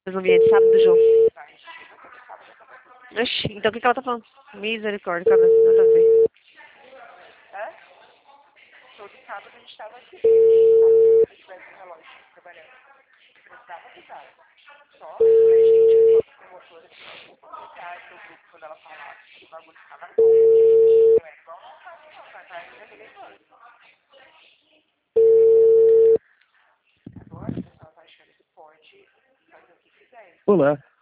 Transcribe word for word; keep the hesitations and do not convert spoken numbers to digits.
No ambiente, sábado, João. Oxi, então o que, que ela tá falando? Misericórdia, cabeça, nada a ver. Hã? Todo sábado a gente tava aqui. Se eu tivesse um relógio trabalhando, precisava avisar. Só a gente, a promotora, comunicar no grupo quando ela falava que o bagulho ficava bom. Não é igual não faz, não, tá? Tá ainda relevando. Agora o pessoal tá achando que pode fazer o que quiser. Olá.